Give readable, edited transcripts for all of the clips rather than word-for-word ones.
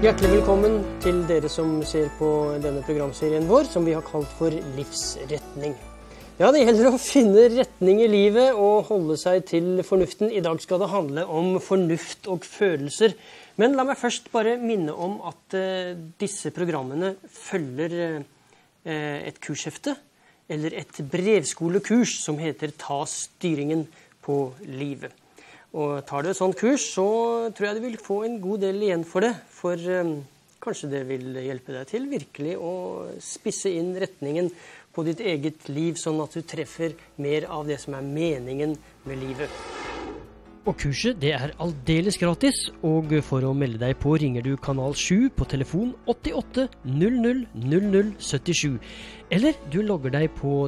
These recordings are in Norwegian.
Hjertelig velkommen til dere som ser på denne programserien vår, som vi har kalt for Livsretning. Ja, det gjelder å finne retning i livet og holde seg til fornuften. I dag skal det handle om fornuft og følelser. Men la meg først bare minne om at disse programmene følger et kurshefte, eller et brevskolekurs som heter Ta styringen på livet. Og tar du et sånt kurs, så tror jeg du vil få en god del igjen for det. For kanskje det vil hjelpe deg til virkelig å spisse inn retningen på ditt eget liv, sånn at du treffer mer av det som er meningen med livet. Og kurset det er aldeles gratis, og for å melde deg på ringer du kanal 7 på telefon 88 00 00 77. Eller du logger deg på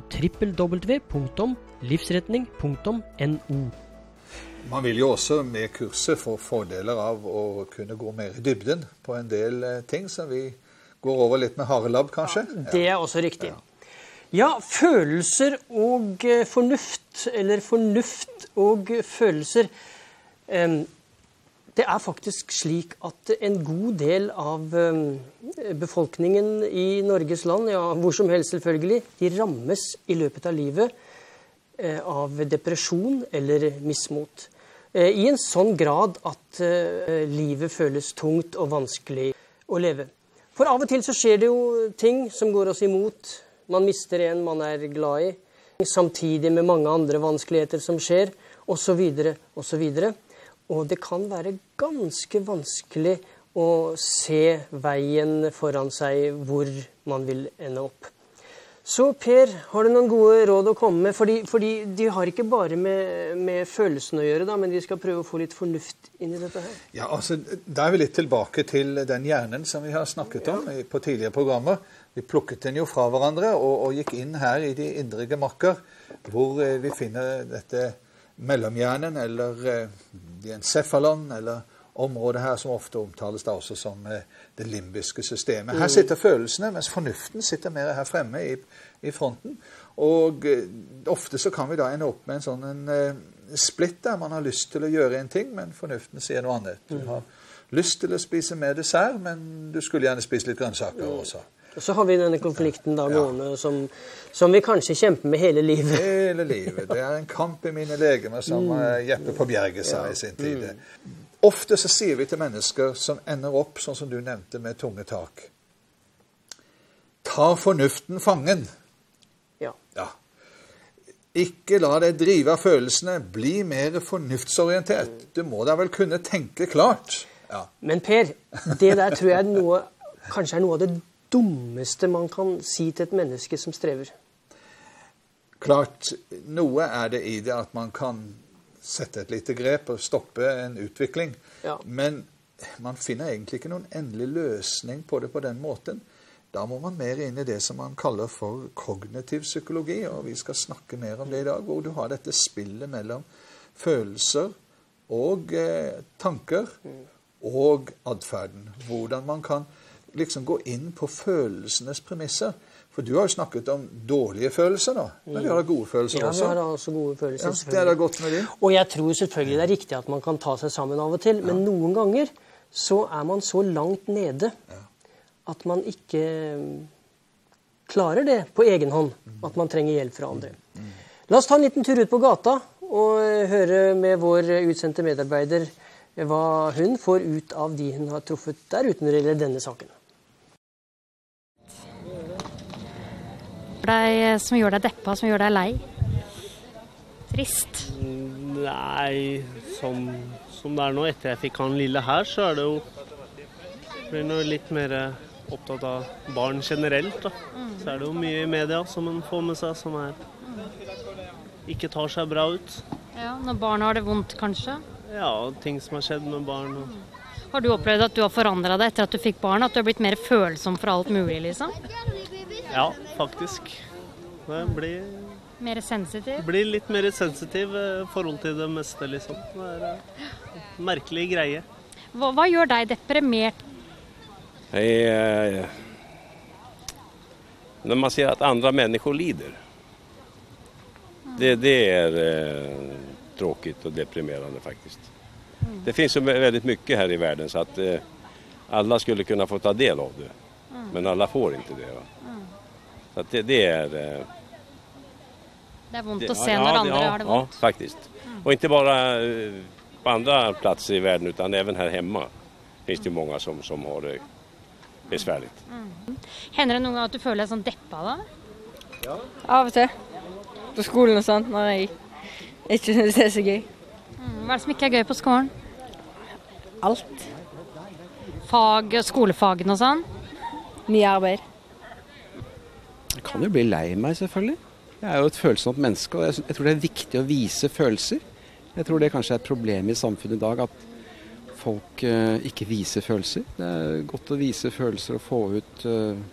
www.livsretning.no. Man vil jo også med kurset få fordeler av å kunne gå mer i dybden på en del ting som vi går over litt med harelabb, kanskje. Ja, det er også riktig. Ja, følelser og fornuft, eller fornuft og følelser. Det er faktisk slik at en god del av befolkningen i Norges land, ja, hvor som helst selvfølgelig, de rammes i løpet av livet av depresjon eller mismot. I en sånn grad at livet føles tungt og vanskelig å leve. For av og til så skjer det jo ting som går oss imot. Man mister en man er glad i, samtidig med mange andre vanskeligheter som skjer, og så videre, og så videre. Og det kan være ganske vanskelig å se veien foran seg hvor man vil ende opp. Så Per, har du noen gode råd å komme med? Fordi de har ikke bare med følelsen å gjøre, da, men de skal prøve å få litt fornuft inn i dette her. Ja, altså, da er vi litt tilbake til den hjernen som vi har snakket om på tidligere programmer. Vi plukket den jo fra hverandre og gikk inn her i de indre gemakker, hvor vi finner dette mellomhjernen, eller diencephalon, eller området her som ofte omtales da også som det limbiske systemet. Her sitter følelsene, mens fornuften sitter mer her fremme i fronten. Og ofte så kan vi da ende opp med en sånn splitt der man har lyst til å gjøre en ting, men fornuften sier noe annet. Du har lyst til å spise mer dessert, men du skulle gjerne spise litt grønnsaker også. Og så har vi denne konflikten da gående, som vi kanskje kjemper med hele livet. Hele livet. Det er en kamp i mine legemer, som Jeppe på Bjerget sa i sin tid. Ofte så sier vi til mennesker som ender opp, sånn som du nevnte, med tunge tak. Ta fornuften fangen. Ja. Ikke la deg drive av følelsene, bli mer fornuftsorientert. Du må da vel kunne tenke klart. Ja. Men Per, det der tror jeg kanskje er noe av det dummeste man kan si til et menneske som strever. Klart, noe er det i det at man kan sette et lite grep og stoppe en utvikling. Ja. Men man finner egentlig ikke noen endelig løsning på det på den måten. Da må man mer inn i det som man kaller for kognitiv psykologi, og vi skal snakke mer om det i dag, hvor du har dette spillet mellom følelser og tanker og adferden. Hvordan man kan liksom gå inn på følelsenes premisser. For du har jo snakket om dårlige følelser da, men vi har gode følelser også. Ja, vi har også gode følelser. Ja, det er da godt med det. Og jeg tror selvfølgelig det er riktig at man kan ta seg sammen av og til, men noen ganger så er man så langt nede at man ikke klarer det på egen hånd, at man trenger hjelp fra andre. La oss ta en liten tur ut på gata og høre med vår utsendte medarbeider hva hun får ut av de hun har truffet der uten å gjelde denne saken. Som gjør deg deppa, som gjør deg lei? Trist? Nei, som det er nå, etter jeg fikk han lille her, så er det jo blir noe litt mer opptatt av barn generelt. Da. Så er det jo mye i media som man får med seg, som ikke tar seg bra ut. Ja, når barn har det vondt, kanskje? Ja, ting som har skjedd med barn. Har du opplevd at du har forandret deg etter at du fikk barn, at du har blitt mer følsom for alt mulig, liksom? Ja, faktisk. Det blir litt mer sensitiv forhold til det meste, liksom. Det er en merkelig greie. Hva gjør deg deprimert? När man ser att andra människor lider. Det är tråkigt och deprimerande faktiskt. Det finns så väldigt mycket här i världen så att alla skulle kunna få ta del av det. Men alla får inte det. Va? Så att det är... Det är vondt att se när andra har det vondt. Ja, faktiskt. Och inte bara på andra platser i världen utan även här hemma. Finns det många som har det besvärligt. Händer det någon gång att du føler deg sånn deppa da? Ja. Av og til. På skolen og sånt, når jeg ikke synes det er så gøy. Hva er det som ikke er gøy på skolen? Alt. Fag, skolefagene og sånn? Mye arbeid. Jeg kan jo bli lei meg, selvfølgelig. Jeg er jo et følsomt menneske, og jeg tror det er viktig å vise følelser. Jeg tror det kanskje er et problem i samfunnet i dag, at folk ikke viser følelser. Det er godt å vise følelser og få ut...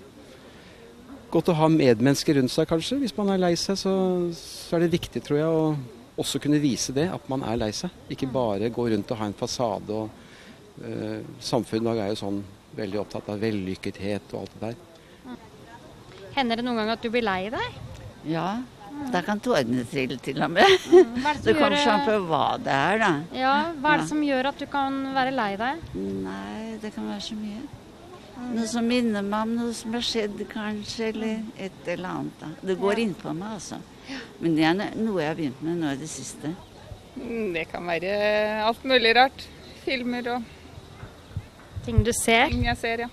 Godt å ha medmennesker rundt seg, kanskje. Hvis man er lei seg, så er det viktig, tror jeg, å også kunne vise det, at man er lei seg. Ikke bare gå rundt og ha en fasade. Samfunnet i dag er jo sånn veldig opptatt av vellykkethet og alt det der. Hender det noen gang at du blir lei deg? Ja, det kan tårene til og med. Det kommer sånn på hva det er, da. Ja, hva er det som gjør at du kan være lei deg? Nei, det kan være så mye. Noe som minner meg om noe som har skjedd, kanskje, eller et eller annet. Da. Det går inn på meg, altså. Men det er noe jeg har begynt med nå i det siste. Det kan være alt mulig rart. Filmer og ting du ser? Ting jeg ser, ja.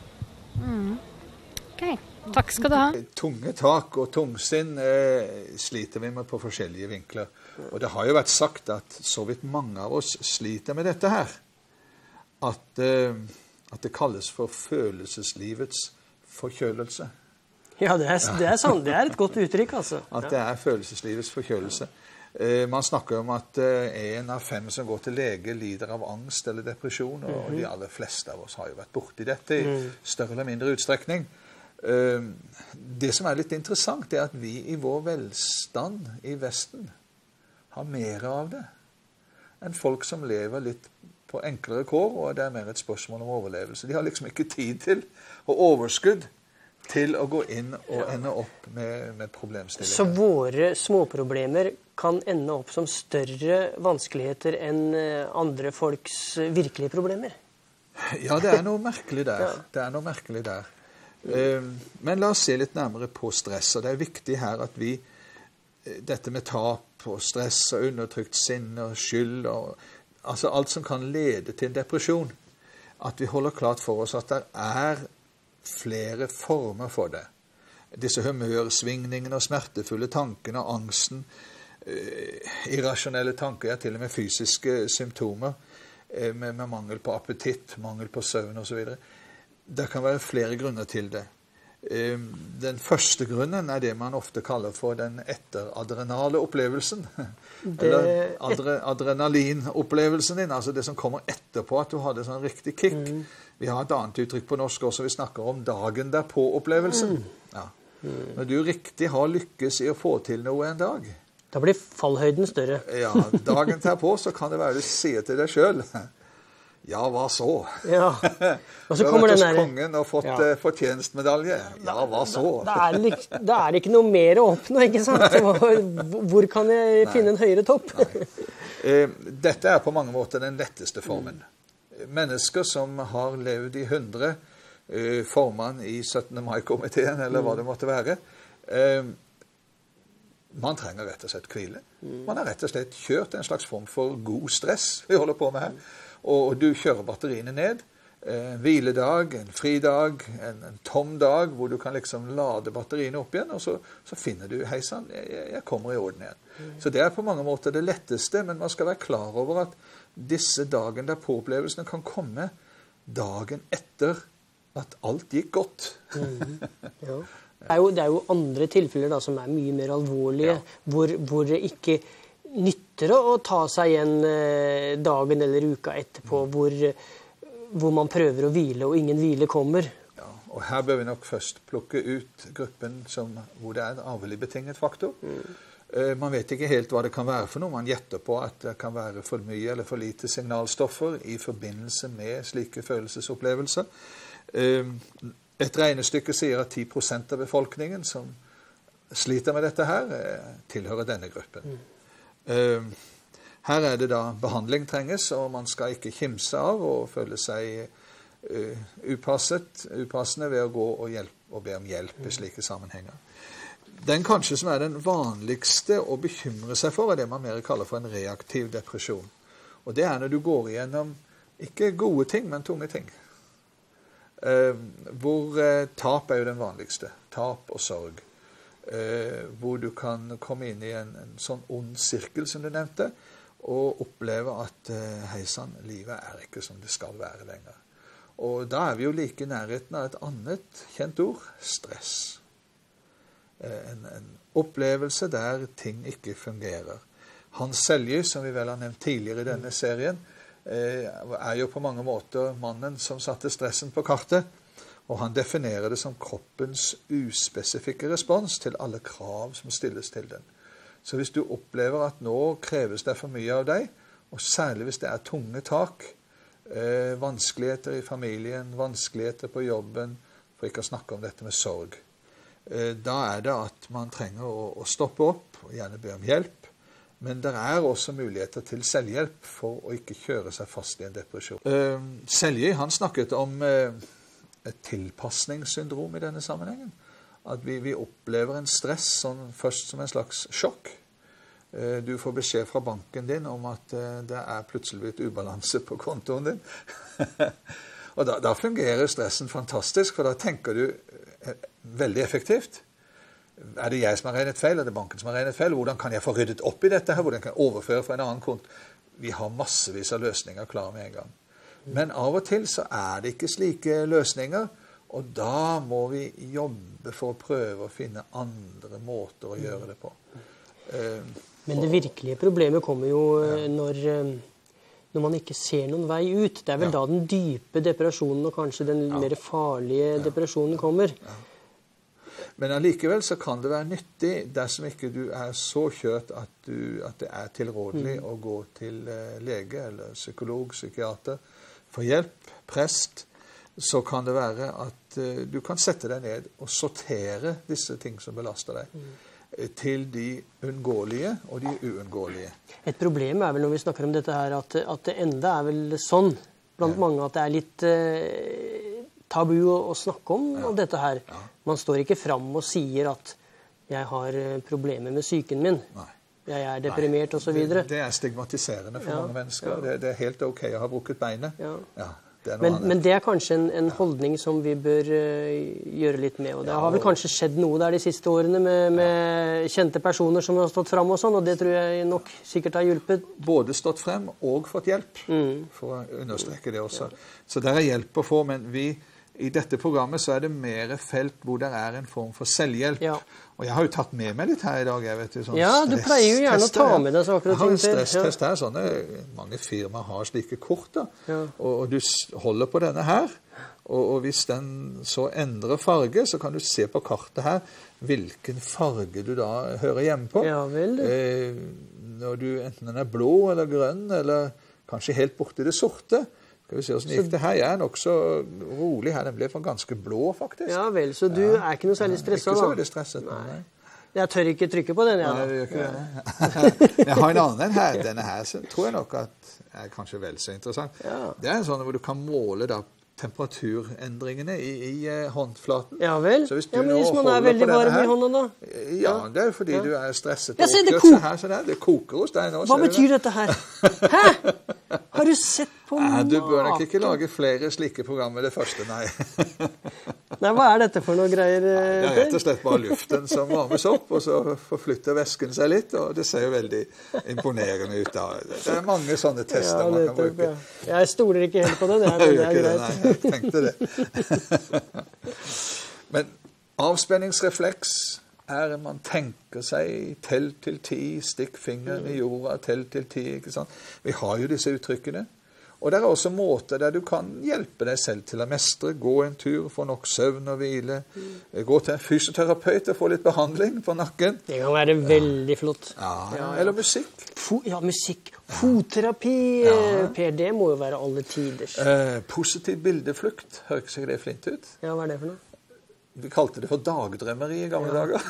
Ok, takk skal du ha. Tunge tak og tungsinn sliter vi med på forskjellige vinkler. Og det har jo vært sagt at så vidt mange av oss sliter med dette her, at det kalles for følelseslivets forkjølelse. Ja, det er sant. Det er et godt uttrykk, altså. At det er følelseslivets forkjølelse. Man snakker om at 1 av 5 som går til lege lider av angst eller depresjon, og de aller fleste av oss har jo vært borti dette i større eller mindre utstrekning. Det som er litt interessant er at vi i vår velstand i Vesten har mer av det enn folk som lever litt på enklere kår, og det er mer et spørsmål om overlevelse. De har liksom ikke tid til og overskudd til å gå inn og ende opp med problemstillinger. Så våre småproblemer kan ende opp som større vanskeligheter enn andre folks virkelige problemer? Ja, det er noe merkelig der. Det er noe merkelig der. Men la oss se litt nærmere på stress, og det er viktig her at vi, dette med tap og stress og undertrykt sinne og skyld, altså alt som kan lede til depresjon, at vi holder klart for oss at det er flere former for det. Disse humørsvingningene og smertefulle tankene og angsten, irrasjonelle tanker, til og med fysiske symptomer, med mangel på appetitt, mangel på søvn og så videre. Det kan være flere grunner til det. Den første grunnen er det man ofte kaller for den etteradrenale opplevelsen. Eller adrenalinopplevelsen din, altså det som kommer etterpå at du hadde sånn riktig kick. Vi har et annet uttrykk på norsk også, vi snakker om dagen derpå-opplevelsen. Ja. Når du riktig har lykkes i å få til noe en dag. Da blir fallhøyden større. Ja, dagen derpå så kan det være du sier til deg selv, ja, hva så? Ja. Og så kommer den der... kongen og fått fortjenstmedalje. Ja, hva så? Da er det ikke noe mer å oppnå, ikke sant? Hvor kan jeg finne en høyere topp? Dette er på mange måter den letteste formen. Mennesker som har levd i 100, formann i 17. mai-komiteen, eller hva det måtte være, man trenger rett og slett hvile. Man har rett og slett kjørt en slags form for god stress vi holder på med her. Og du kjører batteriene ned, en hviledag, en fridag, en tom dag, hvor du kan liksom lade batteriene opp igjen, og så finner du, hei sann, jeg kommer i orden igjen. Så det er på mange måter det letteste, men man skal være klar over at disse dagen der påopplevelsene kan komme dagen etter at alt gikk godt. Ja. Det er jo andre tilfeller da, som er mye mer alvorlige, hvor det ikke nytter å ta seg igjen dagen eller uka etterpå, hvor man prøver å hvile, og ingen hvile kommer. Ja, og her bør vi nok først plukke ut gruppen hvor det er en arvelig betinget faktor. Man vet ikke helt hva det kan være for noe. Man gjetter på at det kan være for mye eller for lite signalstoffer i forbindelse med slike følelsesopplevelser. Et regnestykke sier at 10% av befolkningen som sliter med dette her, tilhører denne gruppen. Her er det da behandling trenges, og man skal ikke kimse av og føle seg upassende ved å gå og be om hjelp i slike sammenhenger. Den kanskje som er den vanligste å bekymre seg for, er det man mer kaller for en reaktiv depresjon. Og det er når du går igjennom ikke gode ting, men tunge ting. Hvor tap er jo den vanligste. Tap og sorg. Hvor du kan komme inn i en sånn ond sirkel som du nevnte, og oppleve at heisan, livet er ikke som det skal være lenger. Og da er vi jo like i nærheten av et annet kjent ord, stress. En opplevelse der ting ikke fungerer. Hans Selje, som vi vel har nevnt tidligere i denne serien, er jo på mange måter mannen som satte stressen på kartet, og han definerer det som kroppens uspesifikke respons til alle krav som stilles til den. Så hvis du opplever at nå kreves det for mye av deg, og særlig hvis det er tunge tak, vanskeligheter i familien, vanskeligheter på jobben, for ikke å snakke om dette med sorg, da er det at man trenger å stoppe opp og gjerne be om hjelp, men det er også muligheter til selvhjelp for å ikke kjøre seg fast i en depresjon. Selje, han snakket om et tilpassningssyndrom i denne sammenhengen. At vi opplever en stress først som en slags sjokk. Du får beskjed fra banken din om at det er plutselig blitt ubalanse på kontoen din. Og da fungerer stressen fantastisk, for da tenker du veldig effektivt. Er det jeg som har regnet feil? Er det banken som har regnet feil? Hvordan kan jeg få ryddet opp i dette her? Hvordan kan jeg overføre fra en annen konto? Vi har massevis av løsninger klare med en gang. Men av og til så er det ikke slike løsninger, og da må vi jobbe for å prøve å finne andre måter å gjøre det på. Men det virkelige problemet kommer jo når man ikke ser noen vei ut. Det er vel da den dype depresjonen og kanskje den mer farlige depresjonen kommer. Men allikevel så kan det være nyttig dersom ikke du er så kjørt at det er tilrådelig å gå til lege eller psykolog, psykiater for hjelp, prest. Så kan det være at du kan sette deg ned og sortere disse ting som belaster deg til de unngåelige og de uunngåelige. Et problem er vel når vi snakker om dette her, at det enda er vel sånn blant mange at det er litt tabu å snakke om dette her. Man står ikke fram og sier at jeg har problemer med psyken min. Nei. Jeg er deprimert og så videre. Det er stigmatiserende for mange mennesker. Det er helt ok å ha brukket beinet. Men det er kanskje en holdning som vi bør gjøre litt med. Og det har vel kanskje skjedd noe der de siste årene med kjente personer som har stått frem og sånn, og det tror jeg nok sikkert har hjulpet. Både stått frem og fått hjelp, for å understreke det også. Så der er hjelp å få, men i dette programmet så er det mer felt hvor det er en form for selvhjelp. Og jeg har jo tatt med meg litt her i dag, jeg vet jo, sånn du pleier jo gjerne å ta med deg saker og ting til. Jeg har en stresstest her, sånne, mange firmaer har slike kort da, og du holder på denne her, og hvis den så endrer farge, så kan du se på kartet her hvilken farge du da hører hjemme på. Ja vel. Når du, enten den er blå eller grønn, eller kanskje helt borti det sorte. Skal vi se hvordan gikk det her? Jeg er nok så rolig her. Den ble ganske blå, faktisk. Ja vel, så du er ikke noe særlig stresset da? Ikke så veldig stresset, nei. Jeg tør ikke trykke på den, Nei, det gjør ikke det. Jeg har en annen her. Denne her tror jeg nok at er kanskje vel så interessant. Det er en sånn hvor du kan måle da temperaturendringene i håndflaten. Ja vel, men hvis man er veldig varm i hånden da? Ja, det er jo fordi du er stresset. Ja, se, det koker hos deg nå. Hva betyr dette her? Hæ? Har du sett på Du bør nok ikke lage flere slike programmer det første, nei. Nei, hva er dette for noe greier? Det er rett og slett bare luften som varmes opp, og så forflytter væsken seg litt, og det ser jo veldig imponerende ut da. Det er mange sånne tester man kan bruke. Jeg stoler ikke helt på det, det er greit. Jeg tenkte det. Men avspenningsrefleks er man tenker seg tell til 10, stikk fingeren i jorda, tell til 10, ikke sant? Vi har jo disse uttrykkene. Og det er også måter der du kan hjelpe deg selv til å mestre, gå en tur, få nok søvn og hvile, gå til en fysioterapeut og få litt behandling på nakken. Det kan være veldig flott. Eller musikk. Musikk. Fotterapi, Per, det må jo være alle tiders. Positiv bildeflukt, hører ikke seg det flint ut? Ja, hva er det for noe? Vi kalte det for dagdrømmeri i gamle dager.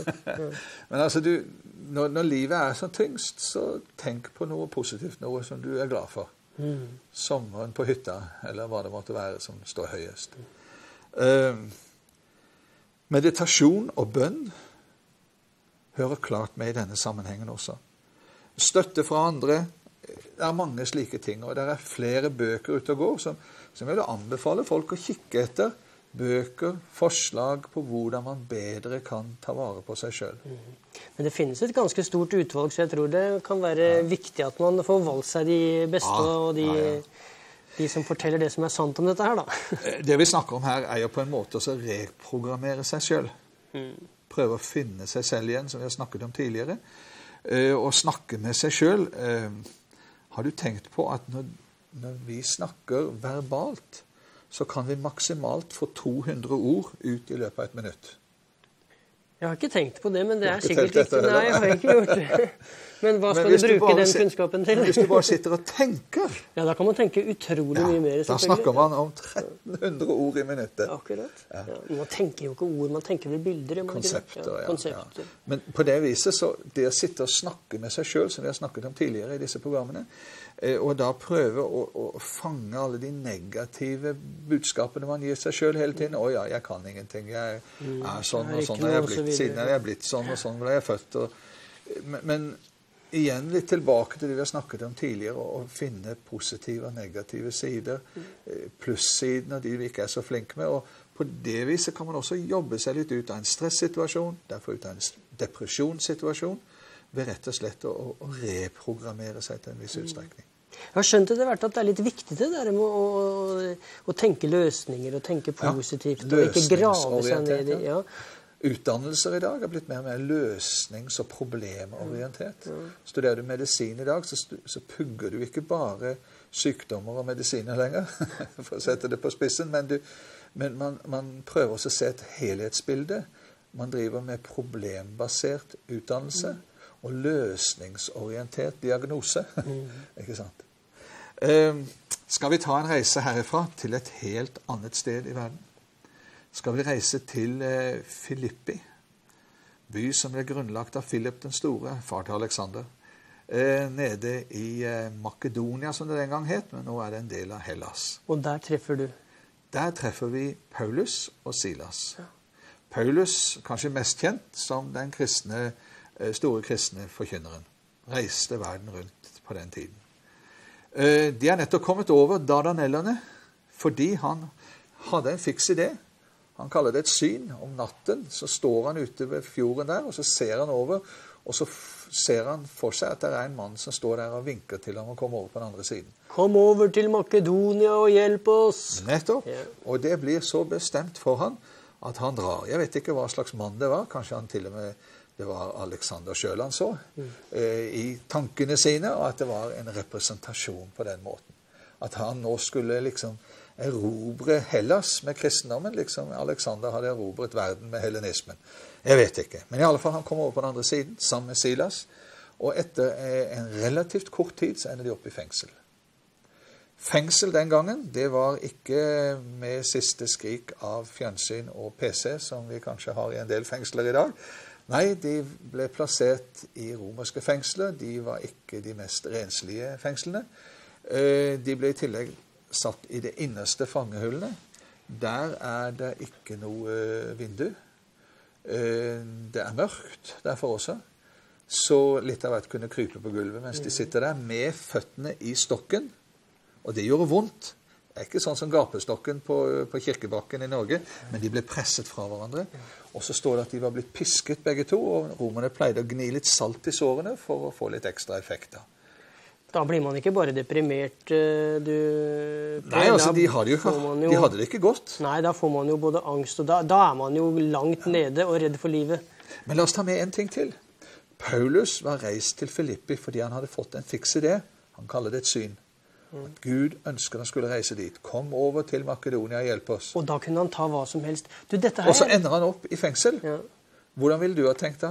Men altså, når livet er så tyngst, så tenk på noe positivt, noe som du er glad for. Sommeren på hytta, eller hva det måtte være som står høyest. Meditasjon og bønn hører klart med i denne sammenhengen også. Støtte fra andre, det mange slike ting, og det flere bøker ute og går som jeg vil anbefale folk å kikke etter. Bøker, forslag på hvordan man bedre kan ta vare på seg selv. Men det finnes et ganske stort utvalg, så jeg tror det kan være viktig at man får valgt seg de beste, og de som forteller det som sant om dette her, da. Det vi snakker om her jo på en måte å reprogrammere seg selv. Prøve å finne seg selv igjen, som vi har snakket om tidligere. Og snakke med seg selv. Har du tenkt på at når vi snakker verbalt, så kan vi maksimalt få 200 ord ut i løpet av 1 minutt. Jeg har ikke tenkt på det, men det sikkert riktig. Nei, jeg har ikke gjort det. Men hva skal du bruke den kunnskapen til? Hvis du bare sitter og tenker. Ja, da kan man tenke utrolig mye mer. Da snakker man om 1300 ord i minuttet. Akkurat. Ja. Man tenker jo ikke ord, man tenker vel bilder. Konsepter. Men på det viset, så det å sitte og snakke med seg selv, som vi har snakket om tidligere i disse programmene, og da prøve å fange alle de negative budskapene man gir seg selv hele tiden. Ja, jeg kan ingenting. Jeg sånn og sånn er jeg blitt. Siden er jeg blitt sånn og sånn ble jeg født. Men igjen litt tilbake til det vi har snakket om tidligere, å finne positive og negative sider, plussiden og de vi ikke så flinke med. Og på det viset kan man også jobbe seg litt ut av en stressituasjon, derfor ut av en depresjonssituasjon, ved rett og slett å reprogrammere seg til en viss utstrekning. Jeg har skjønt at det litt viktig det der med å tenke løsninger og tenke positivt, og ikke grave seg ned i. Ja. Utdannelser i dag har blitt mer og mer løsnings- og problemorientert. Studerer du medisin i dag, så pugger du ikke bare sykdommer og medisiner lenger, for å sette det på spissen, men man prøver også å se et helhetsbilde. Man driver med problembasert utdannelse og løsningsorientert diagnose. Ikke sant? Skal vi ta en reise herifra til et helt annet sted i verden? Skal vi reise til Filippi, by som ble grunnlagt av Philip den store, far til Alexander, nede i Makedonia, som det den gang het, men nå det en del av Hellas. Og der treffer du? Der treffer vi Paulus og Silas. Ja. Paulus, kanskje mest kjent som den store kristne forkynneren, reiste verden rundt på den tiden. De nettopp kommet over Dardanellerne, fordi han hadde en fiks idé. Han kaller det et syn. Om natten så står han ute ved fjorden der, og så ser han over, og så ser han for seg at det en mann som står der og vinker til ham å komme over på den andre siden. Kom over til Makedonia og hjelp oss! Nettopp. Ja. Og det blir så bestemt for han at han drar. Jeg vet ikke hva slags mann det var. Kanskje han til og med det var Alexander selv han så i tankene sine, og at det var en representasjon på den måten. At han nå skulle liksom erobre Hellas med kristendommen, liksom Alexander hadde erobret verden med hellenismen. Jeg vet ikke. Men i alle fall han kom over på den andre siden, sammen med Silas, og etter en relativt kort tid så ender de opp i fengsel. Fengsel den gangen, det var ikke med siste skrik av fjernsyn og PC, som vi kanskje har i en del fengsler i dag. Nei, de ble plassert i romerske fengsler. De var ikke de mest renslige fengslene. De ble i tillegg satt i det innerste fangehullene. Der det ikke noe vindu. Det mørkt derfor også. Så litt av hvert kunne krype på gulvet mens de sitter der med føttene i stokken. Og det gjorde vondt. Det ikke sånn som gapestokken på kirkebakken i Norge, men de ble presset fra hverandre. Og så står det at de var blitt pisket begge to, og romerne pleide å gni litt salt i sårene for å få litt ekstra effekter. Da blir man ikke bare deprimert, Nei, altså, de hadde det ikke godt. Nei, da får man jo både angst, og da man jo langt nede og redd for livet. Men la oss ta med en ting til. Paulus var reist til Filippi fordi han hadde fått en fiks idé. Han kaller det et syn. At Gud ønsker han skulle reise dit. Kom over til Makedonia og hjelpe oss. Og da kunne han ta hva som helst. Og så ender han opp i fengsel. Ja. Hvordan ville du ha tenkt da?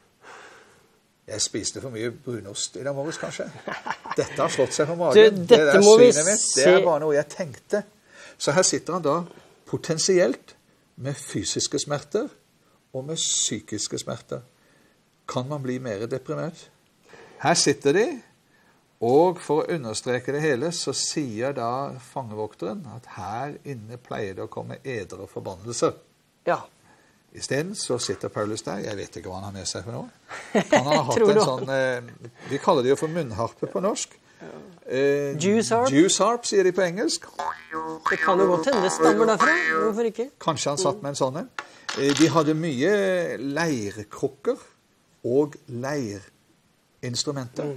Jeg spiste for mye brunost i dag morges, kanskje. Dette har slått seg på magen. Det der synet mitt, det bare noe jeg tenkte. Så her sitter han da potensielt med fysiske smerter og med psykiske smerter. Kan man bli mer deprimert? Her sitter de, Og for å understreke det hele, så sier da fangevokteren at her inne pleier det å komme eder og forbannelser. Ja. I stedet så sitter Paulus der. Jeg vet ikke hva han har med seg for noe. Han har hatt en sånn, vi kaller det jo for munnharpe på norsk. Juice harp. Juice harp, sier de på engelsk. Det kan jo godt hende det stammer derfra. Hvorfor ikke? Kanskje han satt med en sånn. De hadde mye leirkrukker og leirinstrumenter.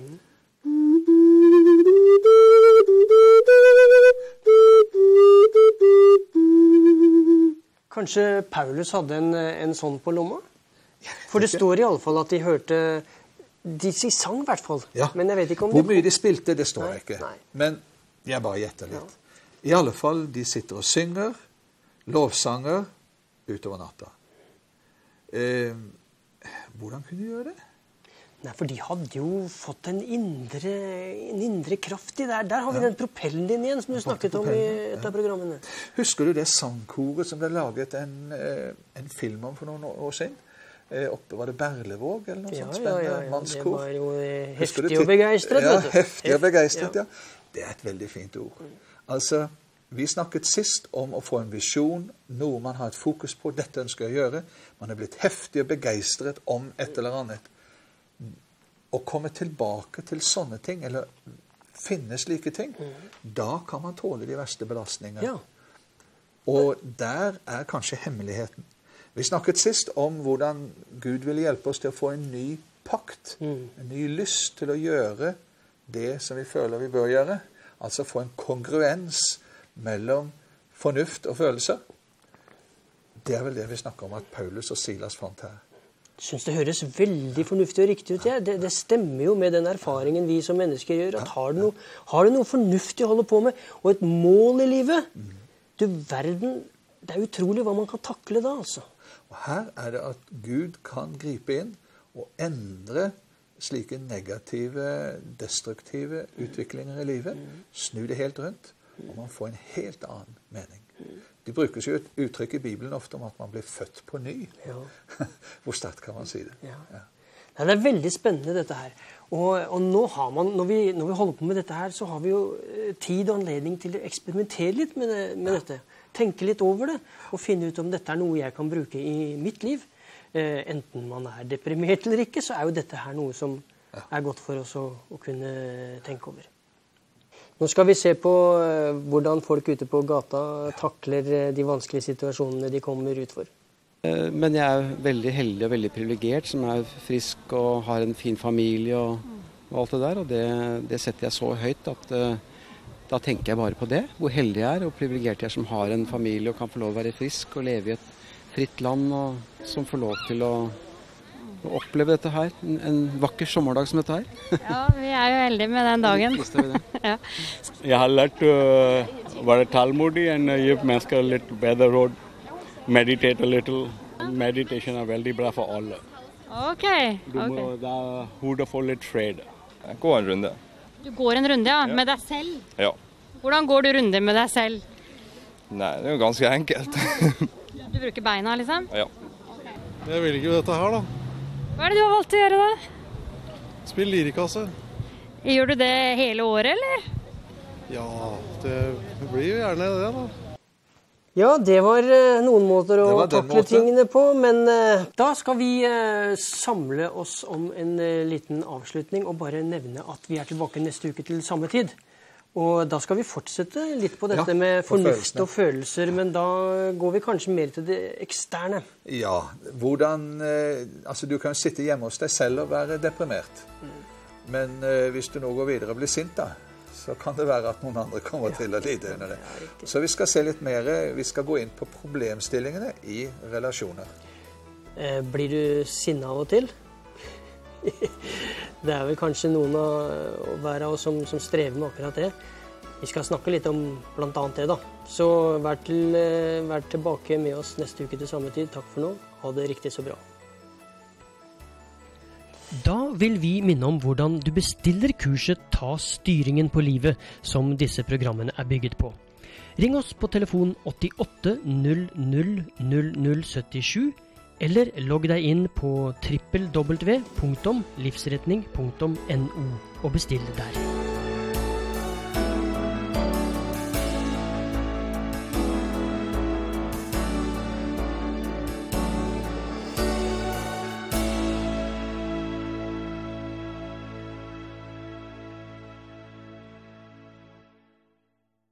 Kanskje Paulus hadde en sånn på lomma? For det står i alle fall at de hørte... De sang i hvert fall, ja. Men jeg vet ikke om hvor mye de spilte, det står ikke. Nei. Men jeg bare gjetter litt. I alle fall, de sitter og synger, lovsanger, utover natta. Hvordan kunne de gjøre det? Nei, for de hadde jo fått en indre kraft i der. Der har vi den propellen din igjen, som du snakket om i et av programmene. Husker du det sangkoret som ble laget en film om for noen år siden? Oppe var det Berlevåg, eller noe sånt spennende mannskor. Det var jo heftig og begeistret, vet du. Ja, heftig og begeistret, ja. Det et veldig fint ord. Altså, vi snakket sist om å få en visjon, noe man har et fokus på, dette ønsker jeg å gjøre. Man er blitt heftig og begeistret om et eller annet. Å komme tilbake til sånne ting, eller finne slike ting, da kan man tåle de verste belastningene. Ja. Og der kanskje hemmeligheten. Vi snakket sist om hvordan Gud ville hjelpe oss til å få en ny pakt, en ny lyst til å gjøre det som vi føler vi bør gjøre. Altså få en kongruens mellom fornuft og følelser. Det vel det vi snakker om at Paulus og Silas fant her. Jeg synes det høres veldig fornuftig og riktig ut. Ja. Det stemmer jo med den erfaringen vi som mennesker gjør. At har du noe fornuftig å holde på med, og et mål i livet, du verden, det er utrolig hva man kan takle da, altså. Og her det at Gud kan gripe inn og endre slike negative, destruktive utviklinger i livet, snu det helt rundt, og man får en helt annen mening. De brukes jo et uttrykk i Bibelen ofte om at man blir født på ny. Ja. Hvor sterkt kan man si det? Ja. Ja. Det er veldig spennende dette her. Og nå har man, når vi holder på med dette her, så har vi jo tid og anledning til å eksperimentere litt med dette. Tenke litt over det, og finne ut om dette noe jeg kan bruke i mitt liv. Enten man deprimert eller ikke, så jo dette her noe som godt for oss å kunne tenke over. Nå skal vi se på hvordan folk ute på gata takler de vanskelige situasjonene de kommer ut for. Men jeg veldig heldig og veldig privilegert, som frisk og har en fin familie og alt det der. Og det setter jeg så høyt at da tenker jeg bare på det. Hvor heldig jeg og privilegert jeg som har en familie og kan få lov å være frisk og leve i et fritt land, og som får lov til å oppleve dette her. En vakker sommerdag som dette her. Ja, vi jo heldige med den dagen. Ja. Jeg har lært å være tålmodig og gi mennesker litt bedre råd. Meditate a little. Meditation veldig bra for alle. Ok. Du må da hodet få litt fred. Jeg går en runde. Du går en runde, ja? Med deg selv? Ja. Hvordan går du runde med deg selv? Nei, det jo ganske enkelt. Du bruker beina, liksom? Ja. Jeg velger jo dette her, da. Hva det du har valgt å gjøre, da? Spill lirekasse. Gjør du det hele året, eller? Ja, det blir jo gjerne det, da. Ja, det var noen måter å takle tingene på, men da skal vi samle oss om en liten avslutning og bare nevne at vi tilbake neste uke til samme tid. Og da skal vi fortsette litt på dette med fornuft og følelser, men da går vi kanskje mer til det eksterne. Ja, altså du kan sitte hjemme hos deg selv og være deprimert. Men hvis du nå går videre og blir sint da, så kan det være at noen andre kommer til å lide under det. Så vi skal se litt mer, vi skal gå inn på problemstillingene i relasjoner. Blir du sinnet av og til? Det vel kanskje noen av hver av oss som strever med akkurat det. Vi skal snakke litt om blant annet det da. Så vær tilbake med oss neste uke til samme tid. Takk for nå. Ha det riktig så bra. Da vil vi minne om hvordan du bestiller kurset Ta styringen på livet, som disse programmene bygget på. Ring oss på telefon 88 00 0077, eller logg deg inn på www.livsretning.no og bestill der.